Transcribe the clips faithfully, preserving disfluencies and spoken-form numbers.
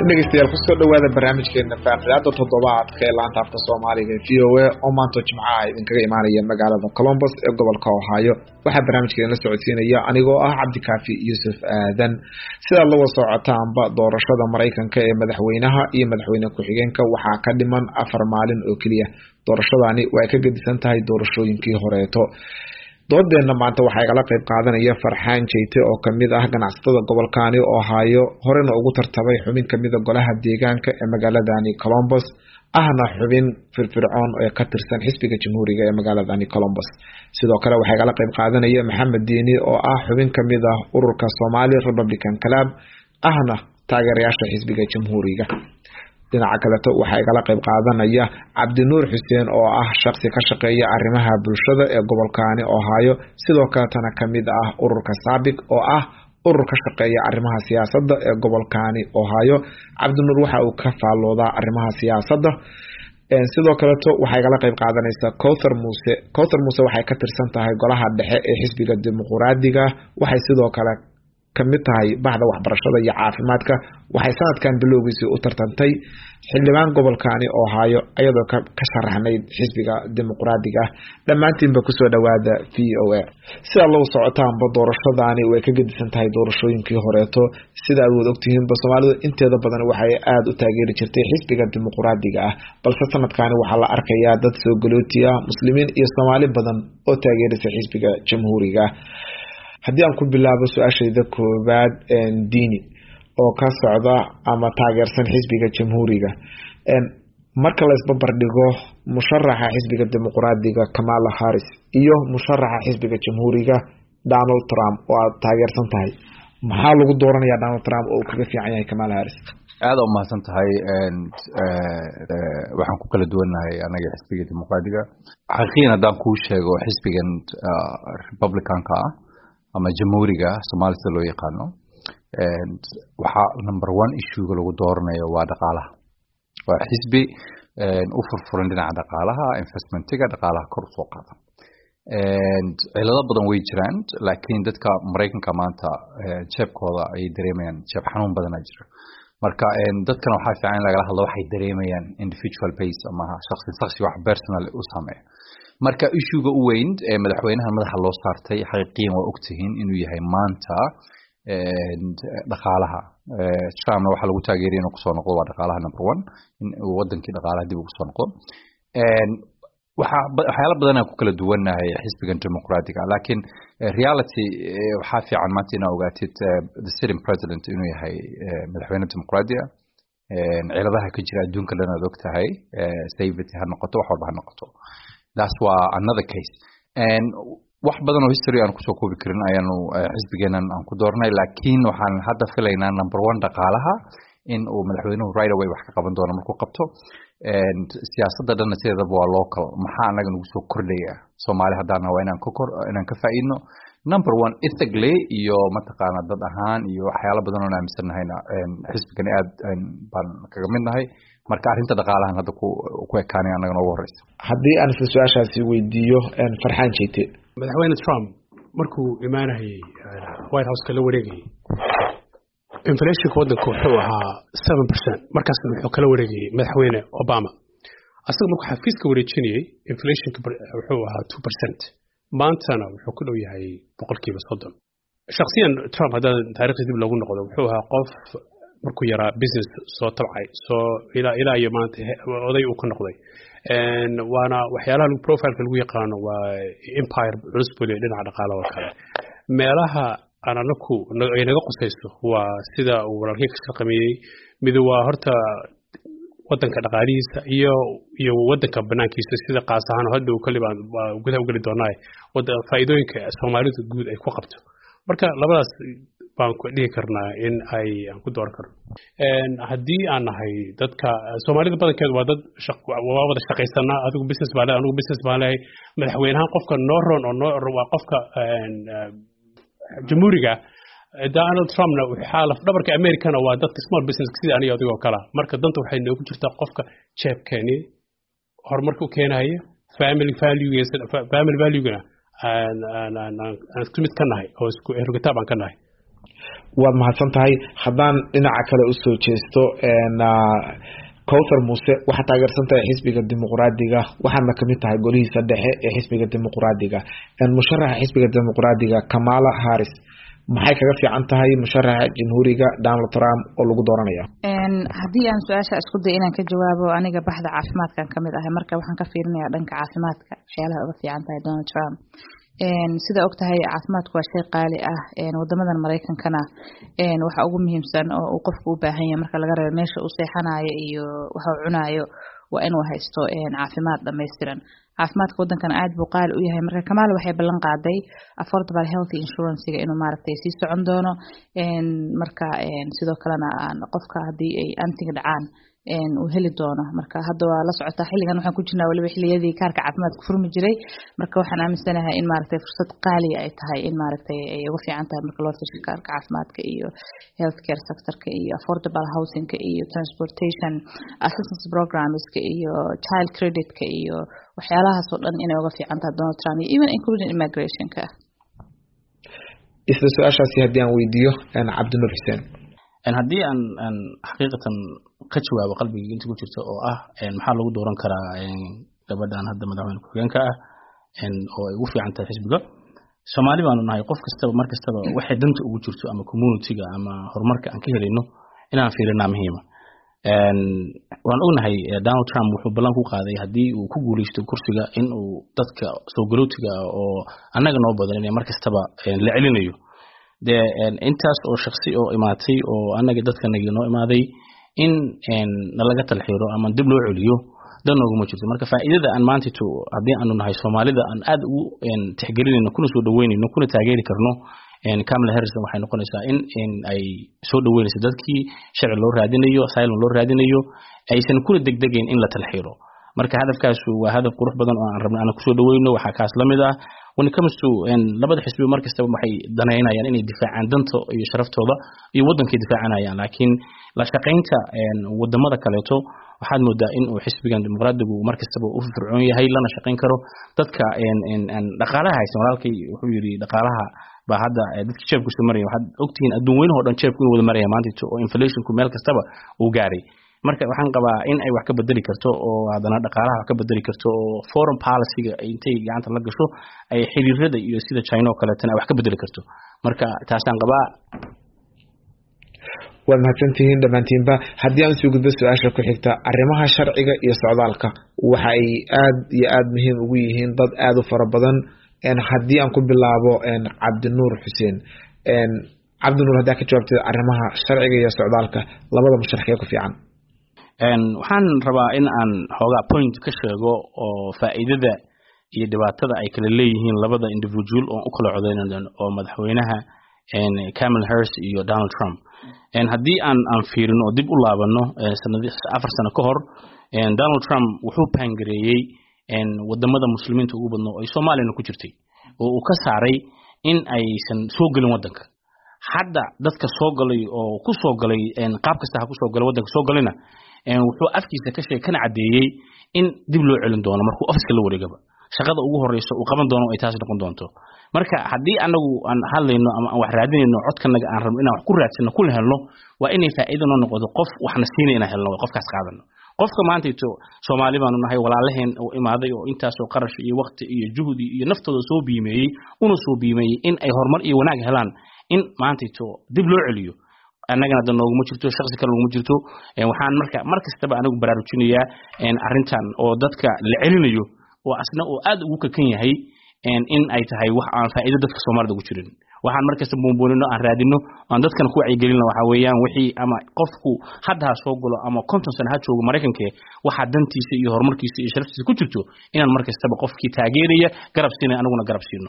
dhegeystayaal ku soo dhawaada barnaamijkeena faaqidaada toddobaadka ee laanta afka Soomaaliga ee V O A oo maanta Jimcaha idinkaga imaanaya magaalada Columbus ee gobolka Ohio. Waxaa barnaamijkeena la socodsiinaya anigoo ah Cabdikaafi Yuusuf Aadan. Sida lagu socotaanba doorashada Mareykanka ee madaxweynaha iyo madaxweyne ku-xigeenka waxaa ka dhiman afar maalin oo kaliya. Doorashadani way ka gedisan tahay doorashooyinkii horeeto. doodeena maanta waxay kala qayb qaadanaya Farxaan Jeyte oo kamid ah ganacsatada gobolkaani Ohio horena ugu tartamay xubin kamid ah golaha deegaanka ee magaaladani Columbus ahna xubin firfircoon oo ka tirsan xisbiga jamhuuriga ee magaaladani Columbus. sidoo kale waxay kala qayb qaadanaya Maxamed Diini oo ah xubin kamid ah ururka Somali Republican Club ahna taageerayaasha xisbiga jamhuuriga. dhinaca kale waxay kala qayb qaadanaya Cabdinuur Xuseen oo ah shakhsi ka shaqeeya arrimaha bulshada ee gobolkaani Ohio sidoo kale tan kamid ah ururka Sabiq oo ah urur ka shaqeeya arrimaha siyaasadda ee gobolkaani Ohio. Cabdinuur waxa uu ka faaloodaa arrimaha siyaasadda ee sidoo kale waxay kala qayb qaadanaysa Kowthar Muuse. Kowthar Muuse waxay ka tirsan tahay golaha dhexe ee xisbiga dimuqraadiga waxay sidoo kale kamid tahay bahda waxbarashada iyo caafimaadka. waxay sanadkan bilowgiisii u tartantay xildhibaan gobolkaani Ohio iyadoo ka sharaxnay xisbiga dimuqraadiga. dhamaantiinba ku soo dhawaada V O A. sida loo socotaanba doorashadaani way ka gedisan tahay doorashooyinkii horeeto. sida aad ogtihiin ba Soomaalidu inteeda badan waxay aad u taageeri jirtay xisbiga dimuqraadiga ah balse sanadkan waxaa la arkayaa dad soo galootiya muslimiin iyo Soomaali badan oo taageerisa xisbiga jamhuuriga. haddii aan ku bilaabo su'aashayda koobaad een Diini oo ka socda ama taageersan xisbiga jamhuuriga een marka la isbarbar dhigo musharaxa xisbiga dimuqraadiga Kamala Harris iyo musharaxa xisbiga jamhuuriga Donald Trump oo aad taageersan tahay maxaa lagu dooranayaa Donald Trump oo kaga fiican yahay Kamala Harris? aad u mahadsan tahay een waxaan ku kala duwanahay anaga xisbiga dimuqraadiga xaqiiqatan hadaan ku sheego xisbigan Republicanka ah ama jamhuuriga Soomaalida loo yaqaano and waxa number one issue lagu dooranayo waa dhaqaalaha. waa xisbi u furfuran dhinaca dhaqaalaha investmentiga dhaqaalaha kor u soo qaada and cilado badan way jiraan laakiin dadka Mareykanka maanta jeebkooda ay dareemayaan jeeb xanuun badan jira marka dadkan waxa fiican laga hadlo waxay dareemayaan individual base ama shakhsi shakhsi wax personal u sameeyo. marka issue-ga u weyn ee madaxweynaha madaxa loo saartay xaqiiqiyan waa ogtihiin inuu yahay maanta ee dhaqaalaha ee Trump waxa lagu taageeray inuu ku soo noqdo waa dhaqaalaha number one in wadankii dhaqaalaha dib ugu soo noqdo ee waxa waxyaalo badan ku kala duwanahay xisbiga dimuqraadiga laakiin reality waxa fiican maanta inaa ogaatid the sitting president inuu yahay madaxweyne dimuqraadiga ee ciladaha ka jira adduunka dhan aad ogtahay ee safety ha noqoto wax walba ha noqoto. that's why another case and wax badan oo history aan ku soo koobi karin ayaanu xisbigeenan aan ku doornay laakiin waxaan hadda filaynaa number one dhaqaalaha in uu madaxweynuhu right away wax ka qaban doono markuu qabto and siyaasadda dhan sideedaba waa local maxaa anaga nagu soo kordhaya Soomaali hadaan waa inaan ka kor inaan ka faa'iidno number one ethically iyo mataqaana dad ahaan iyo waxyaalo badan oo aaminsannahayna xisbigan aad baan kaga midnahay marka arinta dhaqaalahan hadda ku ku ekaanay anaga noogu horeysa. haddii aan su'aashaasi weydiiyo een Farxaan Jeyte madaxweyne Trump markuu imaanayay White House kala wareegay inflation wadanku wuxuu ahaa seven percent markaas wuxuu kala wareegay madaxweyne Obama asaga markuu xafiiska wareejinayay inflation wuxuu ahaa two percent maantana wuxuu ku dhow yahay boqolkiiba soddon. shakhsiyan Trump hadda taariikhdiisa dib loogu noqdo wuxuu ahaa qof markuu yaraa business soo tabcay soo ila ila iyo maanta oday uu ka noqday and waana waxyaalaha lagu profile lagu yaqaano waa empire culus buu dhinaca dhaqaalaha oo kale meelaha aan anaku ay naga qosayso waa sida uu walaalkii ka shaqeeyay mid waa horta wadanka dhaqaalihiisa iyo iyo wadanka banaankiisa sida qaas ahaan hadda uu kaliya gudaha u gali doonaa wada faa'iidooyinka Soomaalidu guud ay ku qabto marka labadaas baan ku dhigi karnaa in ay aan ku door karno een hadii aan nahay dadka Soomaalida badankeed waa dad waa wada shaqeysana adigu business baa leh anigu business baa leh madaxweynaha qofka Norron oo noo waa qofka een jamhuuriga Donald Trump na waxa laf dhabarka Americana waa dadka small business sida aniga adigo kala marka danta waxay noogu jirtaa qofka jeebkeeni horumarka u keenaya family value family value-gana aan aan aan isku mid ka nahay oo isku ergata baan ka nahay. waad mahadsan tahay. haddaan dhinaca kale usoo jeesto Kawthar Muuse waxaa taageersan tahay xisbiga dimuqraadiga waxaana kamid tahay golihiisa dhexe ee xisbiga dimuqraadiga musharaxa xisbiga dimuqraadiga Kamala Harris maxay kaga fiican tahay musharaxa jamhuuriga Donald Trump oo lagu dooranaya haddii aan su-aasha isku day inaan ka jawaabo aniga baxda caafimaadkan kamid ahay marka waxaan ka fiirinayaa dhanka caafimaadka waxyaalaha uga fiican tahay Donald Trump sida og tahay caafimaadku waa shay qaali ah wadamadan Mareykankana waxa ugu muhiimsan oo uu qofku u baahan yahay marka laga reebo meesha uu seexanayo iyo waxa uu cunayo waa inuu haysto caafimaad dhameystiran caafimaadka wadankan aad buu qaali u yahay marka Kamala waxay ballan qaaday affordable health insurance-ga inuu maaragtay sii socon doono marka sidoo kalena qofka hadii ay antiga dhacaan uu heli doono marka hadda waa la socotaa xilligan waxaan ku jirnaa waliba xilliyadii kaarka caafimaadka furmi jiray marka waxaan aaminsanahay in maaragtay fursad qaali ay tahay in maaragtay ay uga fiican tahay marka loo fiirsho kaarka caafimaadka iyo healthcare sector-ka iyo affordable housing-ka iyo transportation assistance programs-ka iyo child credit-ka iyo waxyaalahaas oo dhan inay uga fiican tahay Donald Trump iyo even including immigration-ka isla su-aashaasi haddii aan weydiiyo Cabdinuur Xuseen ان هدي ان ان حقيقة كتشوا بقلبي انت قلت او اه ان محل lagu dooran karaa in gabadhan hadda madaxweyne ku-xigeenka ah in oo ay u fiican tahay xisbiga Soomaali baan nahay qof kasta mar kasta waxay danta ugu jirto ama community-ga ama horumarka aan ka helino inaan fiirina muhiim ah waan ognahay Donald Trump wuxuu ballan ku qaaday hadii uu ku guuleysto kursiga in uu dadka soo galootiga oo anaga noo badan inay mar kasta la celinayo de intaas oo shakhsi oo imaatay oo anaga dadka naga noo imaaday in in laga talxiiro ama dib loo celiyo dan ugu ma jirto marka faa'iidada aan maanta to hadii aanu nahay Soomaalida aan aad u tixgelinayno kuna soo dhaweynayno kuna taageeri karno in Kamala Harris waxay noqonaysaa in in ay soo dhaweynayso dadkii sharci loo raadinayo asylum loo raadinayo aysan kula degdegeen in la talxiiro marka hadafkaas waa hadaf qurux badan oo aan rabno aan ku soo dhaweyno waxa kaas lamid ah when it comes to in labada xisbi markasta waxay daneynayaan inay difaacaan danta iyo sharaftooda iyo wadanka difaacanayaan laakiin la shaqeynta wadamada kaleeto waxaad moodaa in uu xisbigan dimuqraadigu markasta uu fircoon yahay lana shaqeyn karo dadka in in dhaqaalaha haysan walaalkay wuxuu yiri dhaqaalaha ba hadda dadka jeebku soo maraya waxaad ogtiin adduun weyn oo dhan jeebku inuu wada maraya maanta oo inflationku meel kastaba uu gaaray marka waxaan qabaa in ay wax ka bedeli karto oo hadana dhaqaalaha wax ka bedeli karto oo foreign policy-ga intay gacanta la gasho ay xiriirada iyo sida China oo kale tan wax ka bedeli karto marka taasaan qabaa waa mahadsantihiin dhamaantiinba haddii aan soo gudbo su-aasha ku xigta arrimaha sharciga iyo socdaalka waxa ay aad iyo aad muhiim ugu yihiin dad aad u fara badan haddii aan ku bilaabo Cabdinuur Xuseen Cabdinuur hadaa ka jawaabtay arrimaha sharciga iyo socdaalka labada musharaxiin ku fiican een waxaan rabaa in aan xoogaa point ka sheego oo faa'iidada iyo dhibaatada ay kala leeyihiin labada individual oo u kala codeynayaan oo madaxweynaha een Kamala Harris iyo Donald Trump een hadii aan aan fiirino oo dib u laabano sanadii afar sano ka hor een Donald Trump wuxuu paangareeyay een wadamada muslimiinta ugu badnaa oo Soomaaliya ku jirtay oo uu ka saaray in aysan soo galin wadanka hadda dadka soo galay oo ku soo galay een qaab kasta ha ku soo galay wadanka soo galina een wuxuu afkiisa ka sheegay kana cadeeyay in dib loo celin doono markuu office la wareegaba shaqada ugu horeyso uu qaban doono ay taas noqon doonto marka hadii anagu aan hadlayno ama aan wax raadinayno codkanaga aan rabno inaan wax ku raadsano ku helno waa inay faa'iido noo noqdo qof waxna siinayna helno qofkaas qaadano qofka maanta ito Soomaali baan nahay walaalaheen oo imaaday oo intaas oo qarash iyo waqti iyo juhdi iyo naftooda soo biimeeyay una soo biimeeyay in ay horumar iyo wanaag helaan in maanta ito dib loo celiyo annagana dan noogu ma jirto shakhsi kale noogu ma jirto waxaan marka markastaba anagu baraarujinayaa in arintan oo dadka la celinayo oo asna oo aad ugu kakan yahay in ay tahay wax aan faa'iido dadka Soomaalida ugu jirin waxaan markasta boonboonino aan raadino aan dadkan ku wacyi gelino waxa weeyaan wixii ama qofku hadda soo galo ama konton sano ha joogo Mareykanka waxa dantiisa iyo horumarkiisa iyo sharaftiisa ku jirto inaan markastaba qofkii taageeraya garab siinay anaguna garab siino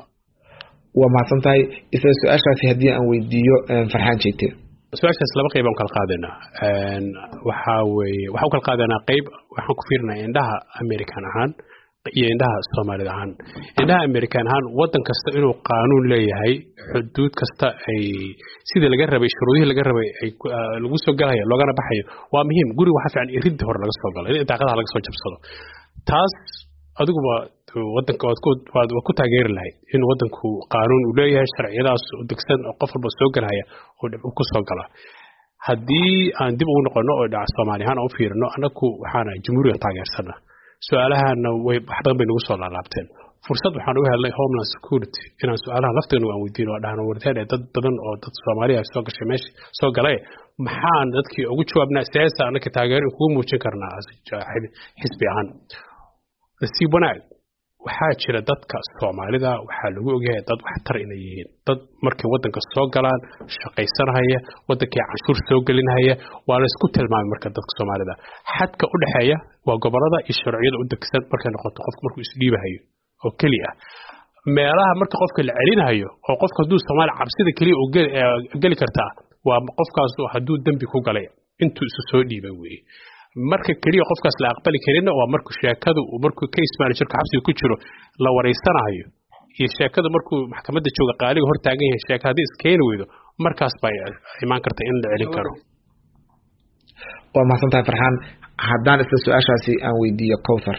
waa mahadsantahay isla su-aashaasi haddii aan weydiiyo Farxaan Jeete su-aashaas laba qayb aan kala qaadanaa een waxa weeye waxa kala qaadanaa qayb waxaan ku fiirnaa indhaha American ahaan iyo indhaha Soomaalida ahaan indhaha American ahaan wadan kasta inuu qaanuun leeyahay xuduud kasta ay sida laga rabay shuruudihii laga rabay ay lagu soo galayo loogana baxayo waa muhiim guri waxa fiican irid hor laga soo galo in daaqadaha laga soo jabsado taas adiguba wadanka waad ku taageeri lahayd in wadanku qaanuun uu leeyahay sharciyadaas u degsan oo qof walba soo galaya oo dhib ku soo gala haddii aan dib ugu noqono oo dhac Soomaaliyan oo fiirno anagu waxaana jamhuuriyadda taageersana su'aalahana way wax badan bay nagu soo laalaabteen fursad waxaan u helnay Homeland Security inaan su'aalaha lafteena aan weydiino oo dhahno warteed dad badan oo dad Soomaaliya soo gashay meesha soo galay maxaan dadkii ugu jawaabnaa siyaasada anaka taageero ugu muujin karnaa xisbi ahaan si wanaag waxaa jira dadka Soomaalida waxaa lagu ogyahay dad wax tar inay yihiin dad markay wadanka soo galaan shaqaysanaya wadanka canshuur soo gelinaya waa la isku tilmaamay marka dadka Soomaalida xadka u dhaxeeya waa gobolada iyo sharciyada u degsan markay noqoto qofku markuu isdhiibahayo oo kaliya meelaha marka qofka la celinayo oo qofka duu Soomaali cabsida kaliya oo gali kartaa waa qofkaas hadduu dambi ku galay intuu isu soo dhiibay weey marka kaliya qofkaas la aqbali karina waa markuu sheekadu uu markuu case manager ka xabsiga ku jiro la wareysanayo iyo sheekada markuu maxkamadda jooga qaaliga hor taagan yahay sheekada hadii iskeen weydo markaas bay imaan karta in la celin karo waa mahadsantahay Farxaan haddaan isla su'aashaasi aan weydiiyo Kowthar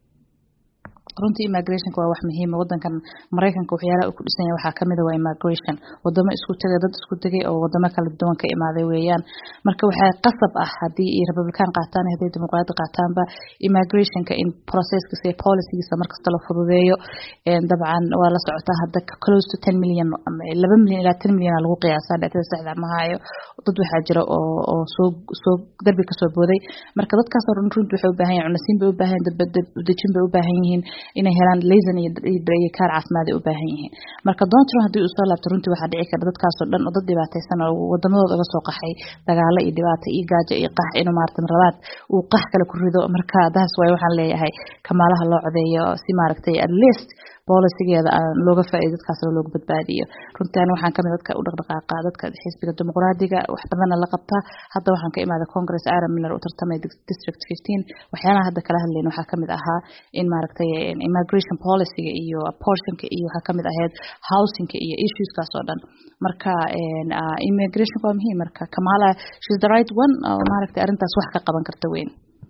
runtii immigration waa wax muhiim ah wadankan Mareykanka waxyaalaha uu ku dhisan yahay waxa kamid ah waa immigration wadamo isku tagay dad isku tagay oo wadamo kala duwan ka imaaday weeyaan marka waxa qasab ah hadii ay Republican qaataan hadii Dimuqraadi qaataanba immigrationka in processka say policies markasta la fududeeyo ee dabcan waa la socotaa hadda close to ten million laba milyan ilaa ten milyan lagu qiyaasaa dhacdada saxda ma hayo dad waxa jira oo oo soo soo darbi ka soo booday marka dadkaas oo runtii waxay u baahan yihiin cunasiin bay u baahan yihiin dad dejin bay u baahan yihiin inay helaan laysan iyo iyo kaar caafimaad u baahan yihiin marka doonto hadii uu soo laabto runtii waxa dhici karta dadkaas oo dhan oo dad dhibaataysan oo wadamadooda uga soo qaxay dagaalo iyo dhibaato iyo gaajo iyo qax inuu maartan rabaad uu qax kale ku rido marka daas way waxaan leeyahay kamaalaha loo codeeyo si maaragtay at least policygeeda aan looga faa'iido dadkaas oo looga badbaadiyo runtii waxaan kamid dadka u dhaqdhaqaaqa dadka xisbiga dimuqraadiga wax badan la qabta hadda waxaan ka imaaday Congress Aaron Miller oo tartamay District fifteen waxyaalaha hadda kala hadlayno waxa kamid ahaa in maaragtay immigration policy iyo apportionka iyo waxa kamid ahayd housingka iyo issues kaas oo dhan marka immigration waa muhiim marka Kamala she's the right one oo maaragtay arintaas wax ka qaban karta weyn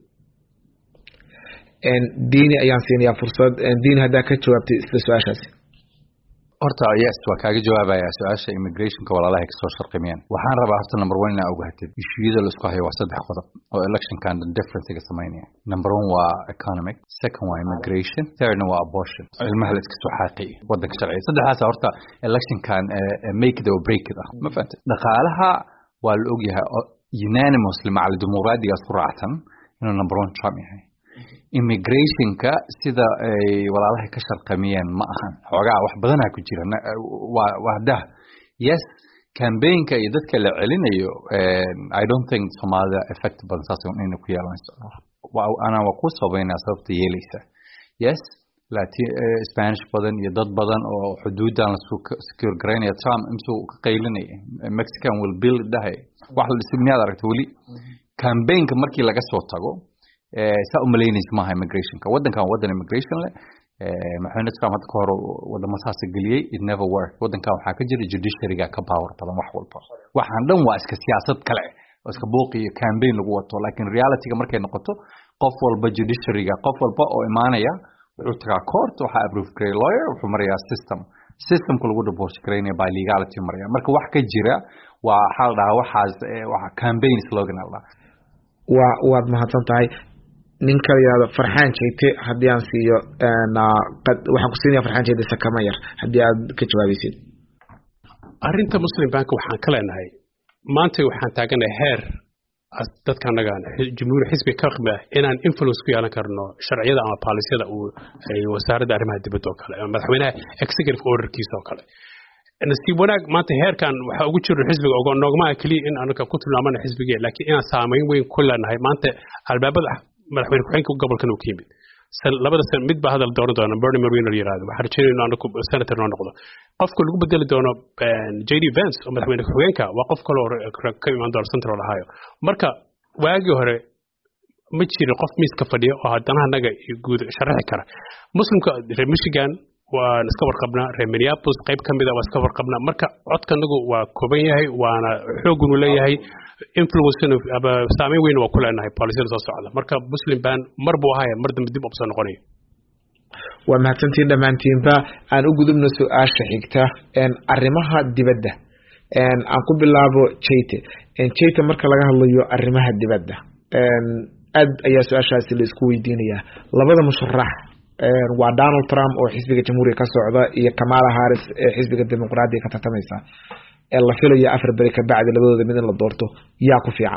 en diini ayaan siinayaa fursad en diini hadda ka jawaabtay isla su'aashaasi horta yes waa kaaga jawaabaya su'aasha immigrationka walaalaha ka soo sharqimeen waxaan rabaa horta number one inaan ogaatid issueyada la isku hayo waa saddex qodob oo election kan difference-ga sameynaya number one waa economic second waa immigration third waa abortion ilmaha la iska soo xaaqay wadanka sharci saddexdaas horta election kan make it or break it ma fahamtay dhaqaalaha waa la ogyahay unanimously macal dimuqraadiga isku raacsan inuu number one Trump yahay immigrationka sida ay walaalaha ka sharqamiyeen ma ahan xogaa wax badan ku jira waa wada yes campaignka iyo dadka la celinayo I don't think Somalia effective badan inuu ku yeelanayso waa ana waa ku sabaynaa sababta yeelaysa yes Latin Spanish badan iyo dad badan oo xuduudan la secure gareynaya Trump intuu ka qaylinay Mexican will build dahay wax la dhismayaa aragtay wali campaignka markii laga soo tago sa umaleynaysa maaha immigrationka wadankan wadan immigration leh ee maxayna Trump hadda ka hor wadamo saas galiyay it never worked wadankan waxa ka jira judiciary-ga ka power badan wax walba waxaan dhan waa iska siyaasad kale oo iska booqi iyo campaign lagu wato laakiin reality-ga markay noqoto qof walba judiciary-ga qof walba oo imaanaya wuxuu tagaa court waxa approve gareey lawyer wuxuu marayaa system systemka lagu divorce gareynaya by legality maraya marka wax ka jira waa xal dhaha waxaas waxa campaign slogan alla waa waad mahadsan tahay ninka yada Farxaan Jeete hadii aan siiyo na waxaan ku siinayaa Farxaan Jeete sakama yar hadii aad ka jawaabisid arinta Muslim Bank waxaan ka leenahay maanta waxaan taaganahay heer dadka nagaan jumhuur xisbi ka qaba inaan influence ku yeelan karno sharciyada ama policyada uu ay wasaaradda arrimaha dibadda oo kale madaxweynaha executive order-kiisa oo kale nasiib wanaag maanta heerkan waxa ugu jiro xisbiga oo noogma kaliya in aanu ka ku tilmaamana xisbiga laakiin inaan saameyn weyn ku leenahay maanta albaabada madaxweyne ku-xigeenka gobolkan uu ka yimid labada san mid ba hadal dooran doona Bernie Moreno yiraahdo waxaan rajaynaynaa inuu senator noo noqdo qofka lagu bedeli doono J D Vance oo madaxweyne ku-xigeenka waa qof kale oo ka imaan doona Central Ohio marka waagii hore ma jiro qof miiska fadhiya oo haddana anaga guud sharaxi kara muslimka reer Michigan waa iska warqabnaa reer Minneapolis qayb kamid ah waa iska warqabnaa marka codkanagu waa kooban yahay waana xoog uu leeyahay influence aba saameyn weyn waa ku leenahay policyada soo socda marka Muslim ban mar buu ahaa mar dambe dib u soo noqonayo waa mahadsantiin dhammaantiinba aan u gudubno su-aasha xigta arrimaha dibadda aan ku bilaabo Jayte Jayte marka laga hadlayo arrimaha dibadda aad ayaa su-aashaasi la isku weydiinayaa labada musharax waa Donald Trump oo xisbiga jamhuuriga ka socda iyo Kamala Harris ee xisbiga dimuqraadiga ka tartamaysa ee la filayo afar bari ka bacdi labadooda mid in la doorto yaa ku fiican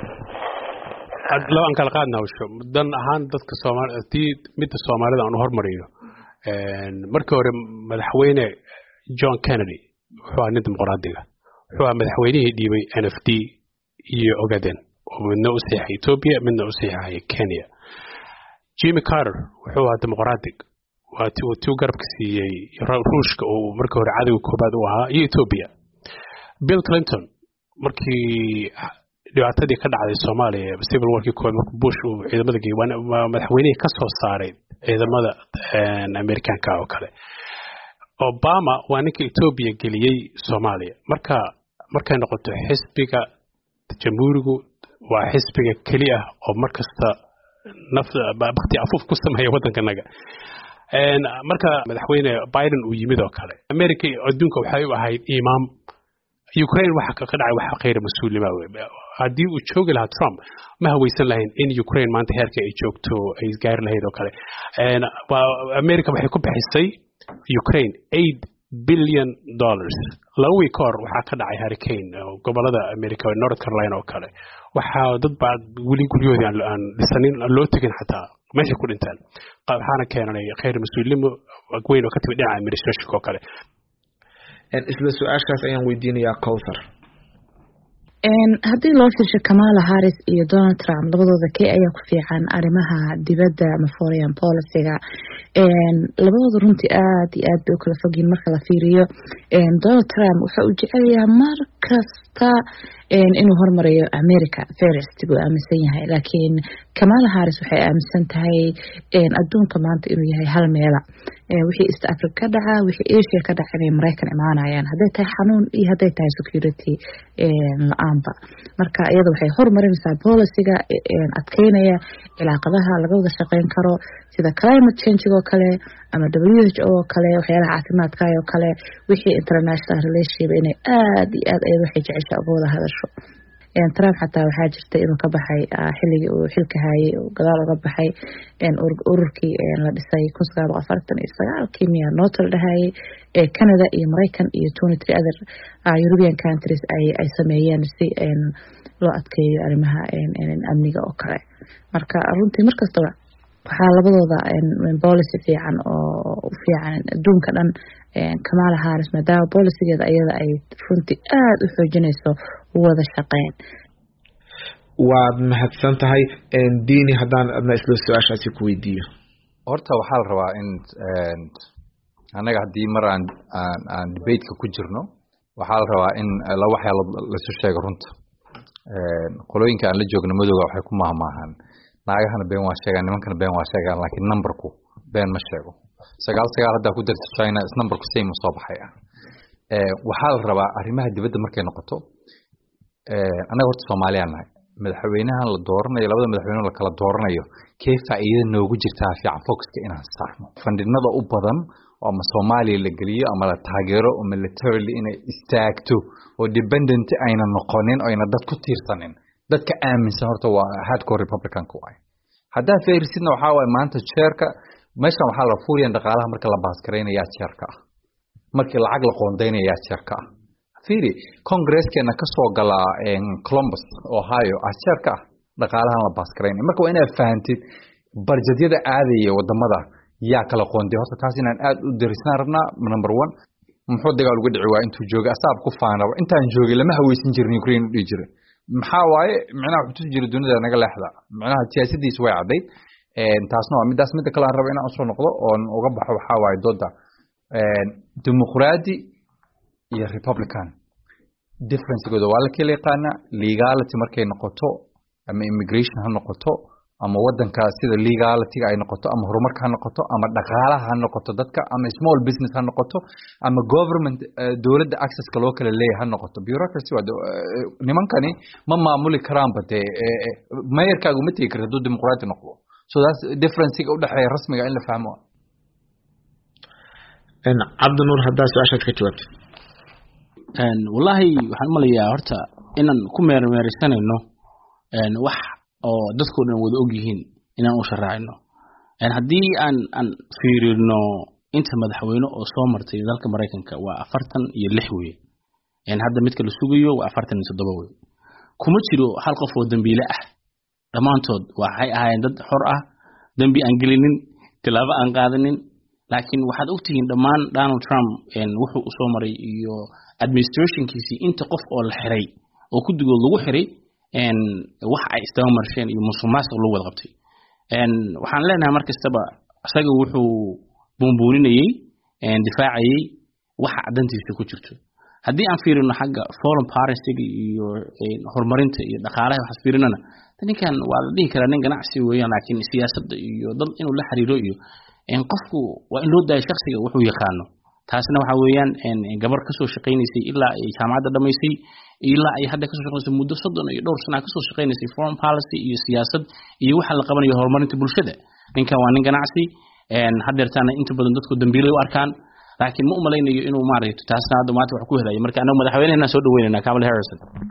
laba aan kala qaadnaa usho dan ahaan dadka Soomaaliyeed mid Soomaalida aan hormariyo een markii hore madaxweyne John Kennedy wuxuu ahaa dimuqraadiga wuxuu ahaa madaxweynihii dhiibay N F D iyo Ogaden oo midna u saxay Ethiopia midna u saxay Kenya Jimmy Carter wuxuu ahaa dimuqraadig waa tii garabka siiyay Ruushka oo markii hore cadawga koobaad u ahaa iyo Ethiopia Bill Clinton markii dhibaatadii ka dhacday Soomaaliya civil warkii koobaad markii Bush uu ciidamada geeyay madaxweynaha ka soo saaray ciidamada Amerikaanka oo kale Obama waa ninka Ethiopia geliyay Soomaaliya marka markay noqoto xisbiga jamhuurigu waa xisbiga kaliya oo markasta nafta baqti afuf ku sameeya wadankanaga een marka madaxweyne Biden uu yimid oo kale America adduunka waxay u ahayd imaam Ukraine waxa ka dhacay waxa qeyr mas'uulnimo hadii uu joogi lahaa Trump ma hawaysan lahayn in Ukraine maanta heerka ay joogto ay gaar lahayd oo kale een America waxay ku bixisay Ukraine eight billion dollars laba week hor waxa ka dhacay hurricane gobolada America North Carolina oo kale waxa dad baad wali guriyooda aan dhisanin loo tagin xataa meesha ku dhintaan waxaana keenay qeyr mas'uulnimo weyn oo ka timid dhinaca administration oo kale en isla su'aashaas ayaan weydiinayaa Kawthar een hadii loo fiirsho Kamala Harris iyo Donald Trump labadooda kee ayaa ku fiican arrimaha dibadda ama foreign policy-ga een labadooda runtii aad iyo aad bay u kala fogyiin marka la fiiriyo een Donald Trump wuxuu u jecel yahay mar kasta een inuu hormariyo America first buu aaminsan yahay laakiin Kamala Harris waxay aaminsan tahay een adduunka maanta inuu yahay hal meel ee wixii East Africa dhaca wixii Asia ka dhaca inay Mareykan imaanayaan haday tahay xanuun iyo haday tahay security een la'aanba marka iyada waxay hormarinaysaa policy-ga een adkeynaya cilaaqadaha laga wada shaqeyn karo sida climate change oo kale ama W H O oo kale waxyaalaha caafimaadka oo kale wixii international relationship inay aad iyo aad ay waxay jecesha uga wada hadasho een Trump xataa waxa jirta inuu ka baxay xilligii uu xilka hayay oo gadaal uga baxay een ururkii la dhisay kun sagaal boqol afartan iyo sagaal Kenya Notre Dame ee Canada iyo Mareykan iyo twenty-three other European countries ay ay sameeyeen si een loo adkeeyo arrimaha een amniga oo kale marka runtii markasta waxa labadooda een policy fiican oo u fiican adduunka dhan een Kamala Harris maadaama policy-geeda ayada ay runtii aad u xoojinayso wada shaqeyn waad mahadsan tahay een diini hadaan adna isla su'aashaasi ku weydiiyo horta waxa la rabaa in anaga hadii mar aan aan debate-ka ku jirno waxa la rabaa in la waxyaalo la soo sheego runta een qolooyinka aan la joogno madowga waxay ku maahmaahan naagahana been waa sheegaan nimankana been waa sheegaan laakiin numberku been ma sheego sagaal sagaal hadda ku darto China is numberku same soo baxay ee waxa la rabaa arrimaha dibadda markay noqoto ee anaga horta Soomaaliya nahay madaxweynaha la dooranayo labada madaxweyne la kala dooranayo kee faa'iido noogu jirta fiican focus-ka inaan saarno fandinada u badan oo ma Soomaaliya la galiyo ama la taageero oo militarily inay istaagto oo dependent ayna noqonin oo ayna dad ku tiirsanin dadka aaminsan horta waa hardcore Republican-ka waay hadaa fiirsidna waxa way maanta chairka meeshan waxa la fuuriyay dhaqaalaha marka la baas gareynaya chairka markii lacag la qoondeynaya chairka fiiri congress-keena ka soo gala in Columbus Ohio chairka dhaqaalaha la baas gareynaya marka waa inaad fahantid barjadyada aadaya wadamada yaa kala qoonday horta taas inaan aad u darisnaa rabnaa number one muxuu dagaal uga dhici waa intuu jooga asaab ku faanaba intaan joogay lama haweysan jirin Ukraine u dhigi jiray maxaa waaye macnaha wuxuu jiri dunida naga leexda macnaha siyaasadiisu way caday een taasna waa midaas mid kale aan rabo inaan soo noqdo oo uga baxo waxa waaye dooda een dimuqraadi iyo republican difference-gooda waa la kala yaqaana legality markay noqoto ama immigration ha noqoto ama wadanka sida legality ay noqoto ama horumarka ha noqoto ama dhaqaalaha ha noqoto dadka ama small business ha noqoto ama government dawladda access-ka loo kala leeyahay ha noqoto bureaucracy waa nimankani ma maamuli karaan bade mayorkaagu ma tegi karto dimuqraadi noqdo so that's difference-ga u dhaxeeya rasmiga in la fahmo ان عبد النور هدا سؤاشك ka jawaabto ان wallahi waxaan malayaa horta inaan ku meermeerisanayno een wax oo dadku dhan wada og yihiin inaan u sharaacino een hadii aan aan fiirino inta madaxweyne oo soo martay dalka Mareykanka waa afartan iyo lix weey een hadda midka la sugayo waa afartan iyo toddoba weey kuma jiro hal qof oo dambiile ah dhamaantood waxay ahaayeen dad xor ah dambi aan gelinin tilaabo aan qaadanin laakiin waxaad ogtihiin dhamaan Donald Trump een wuxuu u soo maray iyo administrationkiisi inta qof oo la xiray oo ku digood lagu xiray een wax ay istaamarsheen iyo musuqmaasuq lagu wada qabtay een waxaan leenahay markastaba asaga wuxuu buunbuuninayay een difaacayay waxa cadantiisa ku jirto hadii aan fiirino xagga foreign policy iyo horumarinta iyo dhaqaalaha waxa fiirinana ninkan waa la dhihi karaa nin ganacsi weeyaan laakiin siyaasadda iyo dad inuu la xiriiro iyo in qofku waa in loo daayo shakhsiga wuxuu yaqaano taasna waxa weeyaan in gabar ka soo shaqeynaysay ilaa ay jaamacadda dhameysay ilaa ay hadda ka soo shaqeynayso muddo soddon iyo dhowr sano ka soo shaqeynaysay foreign policy iyo siyaasad iyo waxa la qabanayo horumarinta bulshada ninkan waa nin ganacsi een hadeertaana inta badan dadku dambiilay u arkaan laakiin ma u malaynayo inuu maarayto taasna hadda maanta wax ku helayo marka anagu madaxweynaha soo dhaweynayna Kamala Harris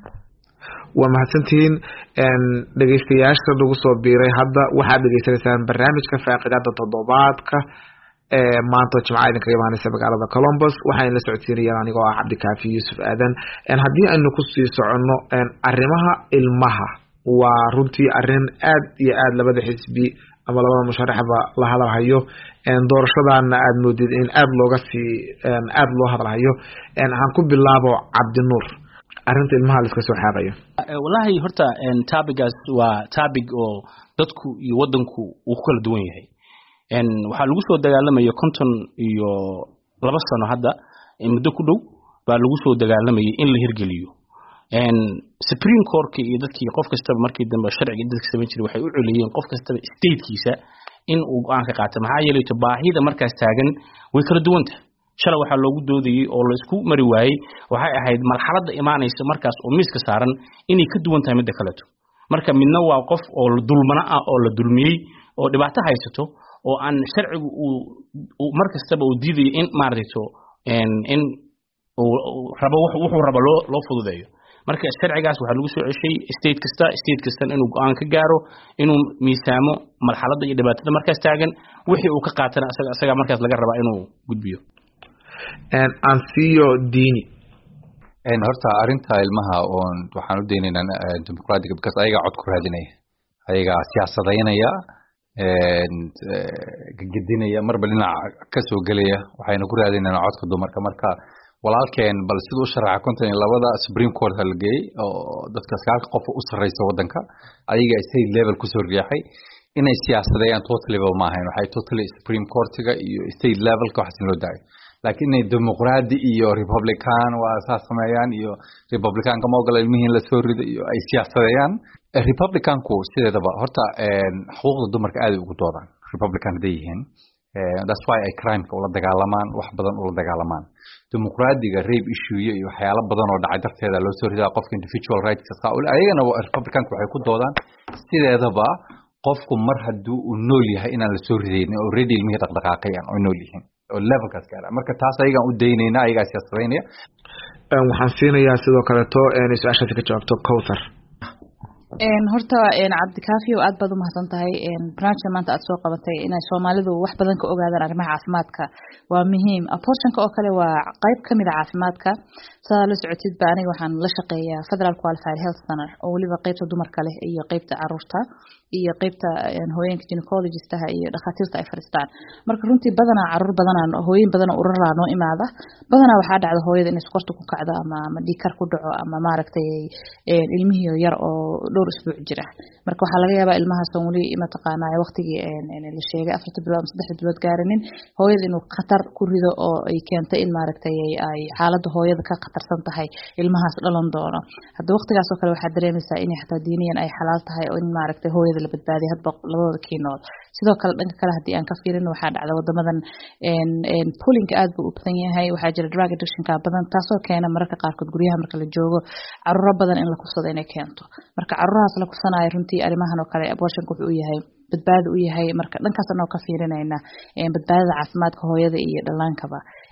waa mahadsantiin een dhageystayaasha lagu soo biiray hadda waxaad dhageysanaysaan barnaamijka faaqidaada toddobaadka ee maanta Jimcaha ka imaanaysa magaalada Columbus waxaan la socodsiinayaan anigoo ah Cabdikaafi Yuusuf Aadan een hadii aynu ku sii socono een arrimaha ilmaha waa runtii arrin aad iyo aad labada xisbi ama labada musharaxba la hadalhayo een doorashadaana aad moodid in aad looga sii een aad loo hadalhayo een aan ku bilaabo Cabdinuur arrinta ilmaha la iska soo xaaqayo wallahi horta een topicaas waa topic oo dadku iyo wadanku uu kala duwan yahay een waxa lagu soo dagaalamayo konton iyo laba sano hadda muddo ku dhow baa lagu soo dagaalamayay in la hirgeliyo een Supreme Court iyo dadkii qof kasta markii dambe sharciga dadka sameyn jiray waxay u culiyeen qof kasta state-kiisa in uu go'aan ka qaato maxaa yeelay baahida markaas taagan way kala duwan tahay shala waxa loogu doodayay oo la isku mari waayay waxay ahayd marxaladda imaanaysa markaas oo miiska saaran inay ka duwan tahay mid kale marka midna waa qof oo dulmana ah oo la dulmiyay oo dhibaato haysato oo aan sharcigu uu markastaba uu diiday in maarayto in in uu rabo wuxuu rabo loo loo fududeeyo marka sharcigaas waxa lagu soo ceshay state kasta state kasta inuu go'aan ka gaaro inuu miisaamo marxaladda iyo dhibaatada markaas taagan wixii uu ka qaatana asaga asaga markaas laga rabaa inuu gudbiyo and ansiyo diini een horta arinta ilmaha oo waxaan u deenaynaa dimuqraadiga because ayaga cod ku raadinaya ayaga siyaasadeynaya een gidinaya marba dhinac ka soo galaya waxayna ku raadinayaan codka dumarka marka walaalkeen bal sidoo sharaxa konton iyo labada Supreme Court halgeey oo dadka sagaal qof u sarreeyay wadanka ayaga state level ku soo riixay inay siyaasadeeyaan total level ma ahayn waxay totally Supreme Court-ga iyo state level ka wax loo daayay laakiin ay dimuqraadi iyo republican waa asaas sameeyaan iyo republican ka mogol ilmihiin la soo rido iyo ay siyaasadeeyaan republicanku sideedaba horta een xuquuqda dumarka aad ugu doodaan republican deeyihiin that's why ay crime ka ula dagaalamaan wax badan ula dagaalamaan dimuqraadiga rape issue iyo waxyaalo badan oo dhacay darteeda loo soo ridaa qofka individual rights ka qawl ayagana republicanku waxay ku doodaan sideedaba qofku mar haduu uu nool yahay inaan la soo rideyn already ilmihi dhaqdhaqaaqayaan oo nool yihiin oo level kaas gaara marka taas ayaga u deynayna ayaga siyaasadeynaya een waxaan siinayaa sidoo kale to een su'aasha ka jawaabto Kawthar een horta een Cabdikaafi oo aad baad u mahadsan tahay een branch maanta aad soo qabatay in ay Soomaalidu wax badan ka ogaadaan arrimaha caafimaadka waa muhiim abortionka oo kale waa qayb kamid ah caafimaadka sida la socotid baa aniga waxaan la shaqeeyaa Federal Qualified Health Center oo waliba qaybta dumarka leh iyo qaybta carruurta iyo qaybta hooyinka gynecologist ah iyo dhakhaatiirta ay fariistaan marka runtii badanaa carruur badanaa hooyin badan oo ururada noo imaada badanaa waxa dhacda hooyada in iskorta ku kacdo ama ama dhiikar ku dhaco ama maaragtay een ilmihiyo yar oo dhowr isbuuc jira marka waxa laga yaabaa ilmaha Soomaali ima taqaanaa waqtigii een la sheegay afarta bilood ama saddex bilood gaarinin hooyada inuu khatar ku rido oo ay keento in maaragtay ay xaaladda hooyada ka khatarsan tahay ilmahaas dhalan doono hadda waqtigaas oo kale waxa dareemaysaa in xataa diiniyan ay xalaal tahay oo in maaragtay hooyada la badbaadiyo hadba labada kiinood sidoo kale dhanka kale hadii aan ka fiirino waxa dhacda wadamadan een een pooling aad buu u badan yahay waxa jira drug addiction ka badan taasoo keena mararka qaar kood guryaha marka la joogo carruur badan in la kusado inay keento marka carruurahaas la kusanayo runtii arimahan oo kale abortion wuxuu u yahay badbaado u yahay marka dhankaas anoo ka fiirinayna een badbaadada caafimaadka hooyada iyo dhallaankaba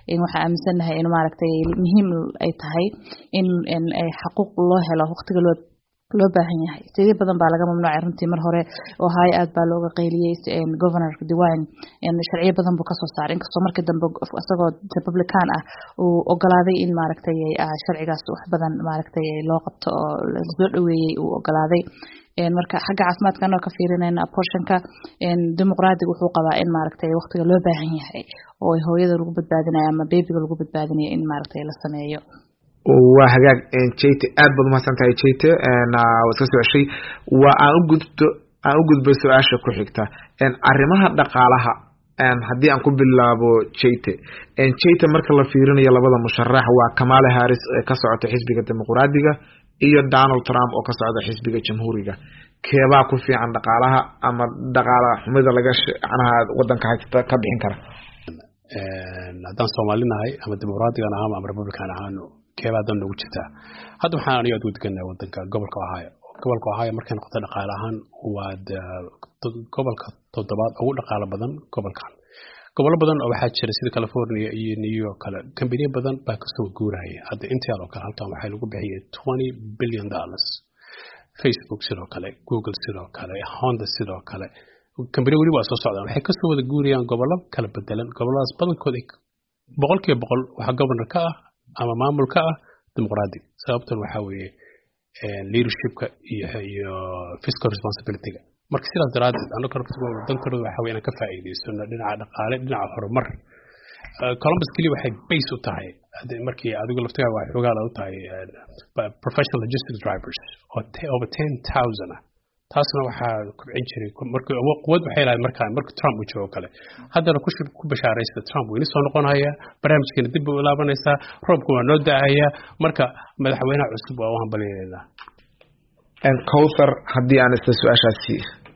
in waxa aaminsanahay in maaragtay muhiim ay tahay in in ay xaquuq loo helo waqtiga loo loo baahan yahay sidii badan baa laga mamnuucay runtii mar hore oo hay aad baa looga qeyliyay in governorka Diwaan in sharciyo badan buu ka soo saaray inkastoo markii dambe asagoo Republican ah uu ogolaaday in maaragtay sharcigaas wax badan maaragtay loo qabto oo la soo dhaweeyay uu ogolaaday in marka xagga caafimaadka oo ka fiirinayna abortionka in dimuqraadigu wuxuu qabaa in maaragtay waqtiga loo baahan yahay oo hooyada lagu badbaadinayo ama babyga lagu badbaadinayo in maaragtay la sameeyo waa hagaag jeyte aad baad umahadsan tahay jeyte waa iska soo ceshay waa aan u gudbo aan u gudbo su-aasha ku xigta arrimaha dhaqaalaha haddii aan ku bilaabo jeyte jeyte marka la fiirinayo labada musharax waa Kamala Harris ee ka socota xisbiga dimuqraadiga iyo Donald Trump oo ka socda xisbiga jamhuuriga keebaa ku fiican dhaqaalaha ama dhaqaalaha xumida laga shaqanaha wadanka haysta ka bixin kara haddaan Soomaalinahay ama dimuqraadigan ahaan ama Republican ahaan keebaadan ugu jirtaa hadda waxaan aniga aad u deganaa wadanka gobolka Ohio gobolka Ohio markay noqoto dhaqaale ahaan waa gobolka toddobaad ugu dhaqaale badan gobolkan gobolo badan oo waxaa jira sida California iyo New York kale company badan baa ka soo guuraya hadda Intel oo kale halkan waxay lagu bixiyay twenty billion dollars Facebook sidoo kale Google sidoo kale Honda sidoo kale company wali waa soo socdaan waxay ka soo wada guurayaan gobolo kala bedelan goboladaas badankood boqolkiiba boqol waxa governor ka ah ama maamulka ah dimuqraadi sababtan waxa weeye leadershipka iyo iyo fiscal responsibility-ga marka sidaas daraaddeed anaga korkooda wadankooda waxa weeye inaan ka faa'iideysano dhinaca dhaqaale dhinaca horumar Columbus kali waxay base u tahay markii adigu laftiga waa xogaal u tahay professional logistics drivers oo over ten thousand taasna waxaa kubcin jiray markii quwad waxay lahayd markaan markii Trump uu joogo kale haddana ku ku bashaaraysta Trump wuu soo noqonaya barnaamijkeena dib u laabanaysa roobku waa noo daaya marka madaxweynaha cusub waa u hambalyeynaa and Kowthar haddii aan isla su-aashaasi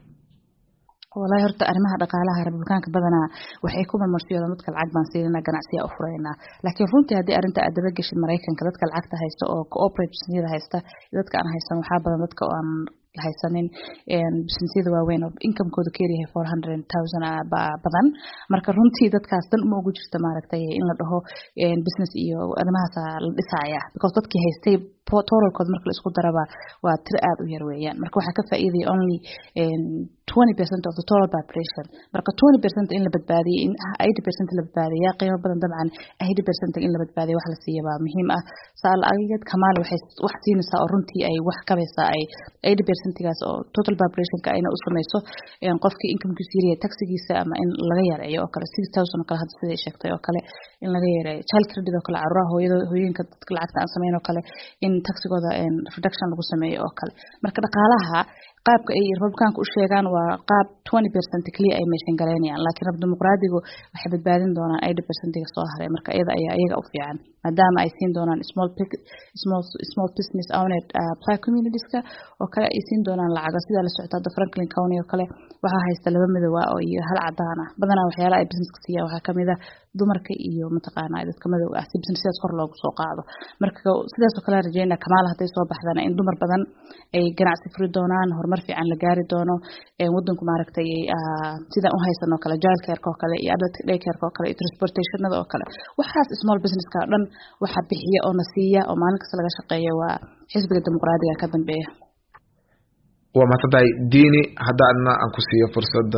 والله horta arrimaha dhaqaalaha Republikaanka badanaa waxay ku marmarsiiyeen dadka lacag baan siinayna ganacsiga u furaynaa laakiin runtii hadii arinta aad daba gashay Mareykanka dadka lacagta haysta oo cooperatives haysta dadka aan haysan waxa badan dadka aan haysanin een businessyada waaweyn oo income-kooda ka yahay four hundred thousand badan marka runtii dadkaas dan uma ugu jirto maaragtay in la dhaho een business iyo arrimahaas la dhisaya because dadkii haystay totalkood marka la isku daraba waa tir aad u yar weeyaan marka waxa ka faa'iiday only twenty percent of the total population marka twenty percent in la badbaadiyo in eighty percent la badbaadiyo qiimo badan dabcan eighty percent in la badbaadiyo wax la siiyo waa muhiim ah saal ayad Kamala waxay wax siinaysaa oo runtii ay wax ka baysaa ay eighty percent gaas oo total population ka ayna u sameeyso in qofkii income-kiisa yariya taxigiisa ama in laga yareeyo oo kale six thousand oo kale hadda sida ay sheegtay oo kale in laga yareeyo child credit oo kale carruuraha hooyada hooyinka dadka lacagta aan sameeyno kale in taxigooda in reduction lagu sameeyo oo kale marka dhaqaalaha qaabka ay Republikaanku u sheegaan waa qaab twenty percent kaliya ay meeshan gareynayaan laakiin rab dimuqraadigu waxay badbaadin doonaan eighty percent iga soo haray marka iyada ayaa iyaga u fiican maadaama ay siin doonaan small small small business owned uh, black communities ka oo kale ay siin doonaan lacag sida la socota Franklin County oo kale waxa haysta laba midoow oo iyo hal cadaan ah badanaa waxyaalaha ay business ka siiyaan waxa kamid ah dumarka iyo mataqaanaa dadka madowga ah si businesses kor loogu soo qaado marka sidaas oo kale rajeynaa Kamala haday soo baxdana in dumar badan ay ganacsi furi doonaan horumar fiican la gaari doono ee wadanku maaragtay sida u haysan oo kale child care oo kale iyo adult day care oo kale iyo transportationada oo kale waxaas small business ka dhan waxa bixiya oo nasiiya oo maalin kasta laga shaqeeyo waa xisbiga dimuqraadiga ka dambeeya waa matay diini haddaadna aan ku siiyo fursadda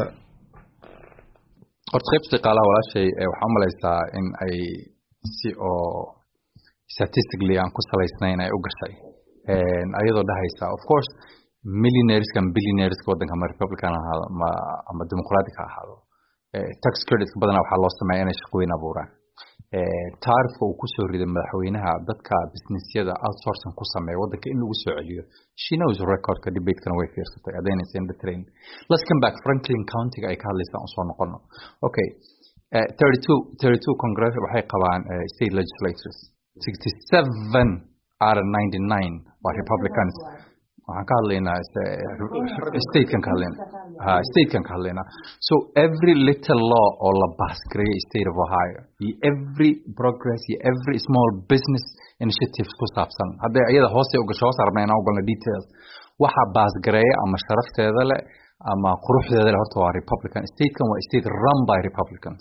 horta qaybta dhaqaalaha walaashay waxaan malaysaa in ay si oo statistically aan ku salaysnayn ay u gashay ayadoo dhahaysa of course millionaires and billionaires wadanka ama Republican ahaado ama Democratic ahaado tax credit badanaa waxaa loo sameeyaa inay shaqooyin abuuraan taarifka uu ku soo riday madaxweynaha dadka businessyada outsourcing ku sameeya wadanka in lagu soo celiyo she knows recordka debate-kana way fiirsatay adaynaysa in the train let's come back Franklin County ay ka hadlaysaa aan soo noqono okay uh, thirty-two thirty-two congress waxay qabaan uh, state legislatures sixty-seven out of ninety-nine waa Republicans waxaan ka hadlaynaa state-kan ka hadlaynaa ha state-kan ka hadlaynaa so every little law oo la pass gareeyay state of Ohio every progress every small business initiative ku saabsan hadda iyada hoose u gasho hoos arnayna u galna details waxa pass gareeya ama sharafteeda leh ama quruxdeeda leh horta waa Republican state-kan waa state run by Republicans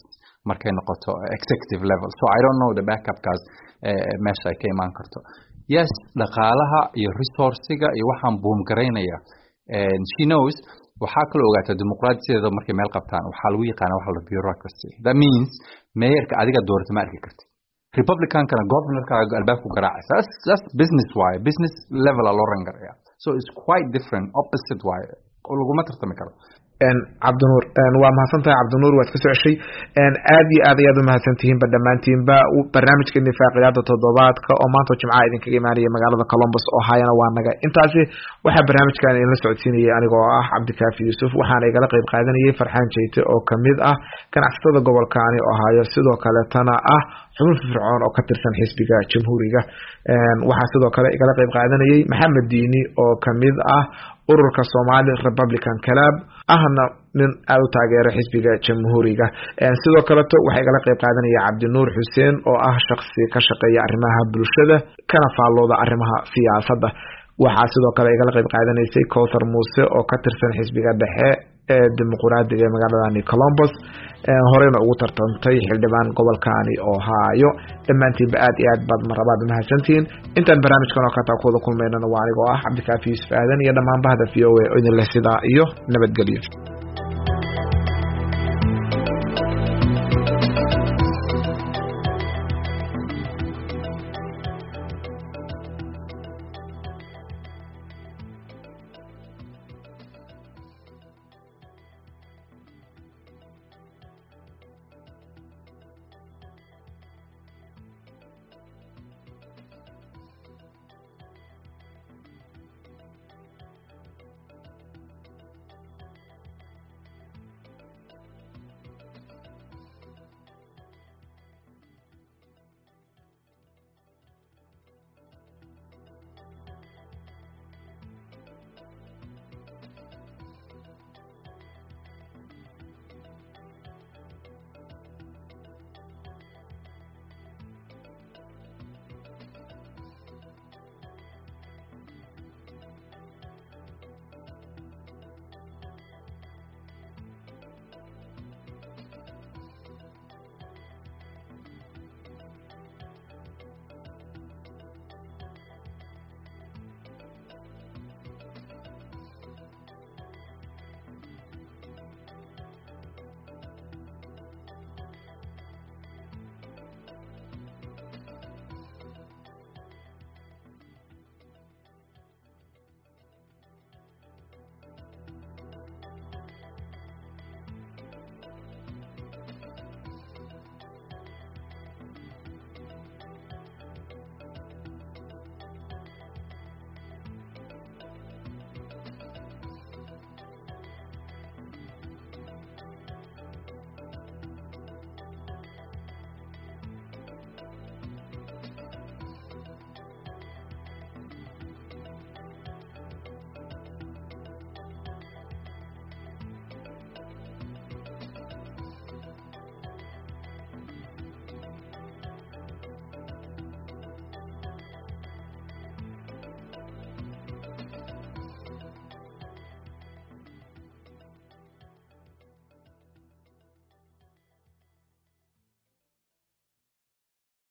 markay noqoto executive level. So I don't know the backup kaas meesha ay ka imaan karto. Yes, dhaqaalaha iyo resource-ga iyo waxaan boom garaynaya, and she knows waxaa kala ogaataa dimuqraadiyada markay meel qabtaan waxaa lagu yaqaana waxa la bureaucracy. That means mayorka adiga doorta ma arki kartid, Republican kana governorka albaabku garaacaysa. That's, that's business why business level loo rangaraya. So it's quite different, opposite why laguma tartami karo. cabdinuur waa mahadsantahay cabdinuur, waad ka soo ceshay aad iyo aad ayaad u mahadsantihiinba dhammaantiinba. barnaamijka nifaaqiyada toddobaadka oo maanta jimcaha idinkaga imaanaya magaalada Columbus Ohio waa naga intaasi. waxaa barnaamijkan idinla socodsiinayay anigoo ah Cabdikaafi Yuusuf, waxaana igala qayb qaadanayay Farxaan Jeyte oo kamid ah ganacsatada gobolkaani Ohio, sidoo kale tana ah xubin fircoon oo ka tirsan xisbiga jamhuuriga. waxaa sidoo kale igala qayb qaadanayay Maxamed Diini oo kamid ah ururka Somali Republican Club, ahna nin aad u taageera xisbiga jamhuuriga. sidoo kale waxay igala qayb qaadanaya Cabdinuur Xuseen oo ah shakhsi ka shaqeeya arrimaha bulshada kana faallooda arrimaha siyaasadda. waxaa sidoo kale igala qayb qaadanaysay Kowthar Muuse oo ka tirsan xisbiga dhexe ee dimuqraadiga ee magaalada Columbus, horeyna ugu tartantay xildhibaan gobolkaani Ohio. dhammaantiinba aad iyo aad baad marlabaad mahadsantihiin. intaan barnaamijkan oo kale ku wada kulmaynana waa anigoo ah Cabdikaafi Yuusuf Aadan iyo dhammaan bahda V O A oo idin leh sidaa iyo nabadgelyo.